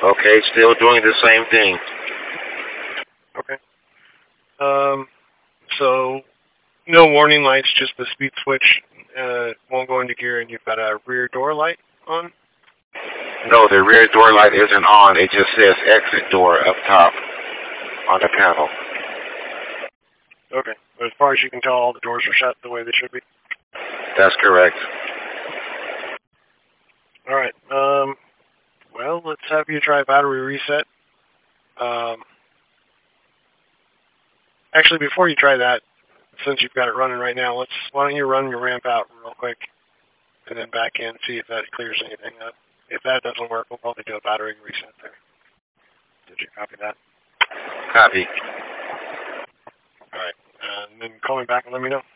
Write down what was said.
Okay, still doing the same thing. Okay. So no warning lights, just the speed switch won't go into gear, and you've got a rear door light on. No, the rear door light isn't on. It just says exit door up top on the panel. Okay. But as far as you can tell, all the doors are shut the way they should be. That's correct. All right. Well, let's have you try battery reset. Actually, before you try that, since you've got it running right now, why don't you run your ramp out real quick, and then back in, see if that clears anything up. If that doesn't work, we'll probably do a battery reset there. Did you copy that? Copy. All right. And then call me back and let me know.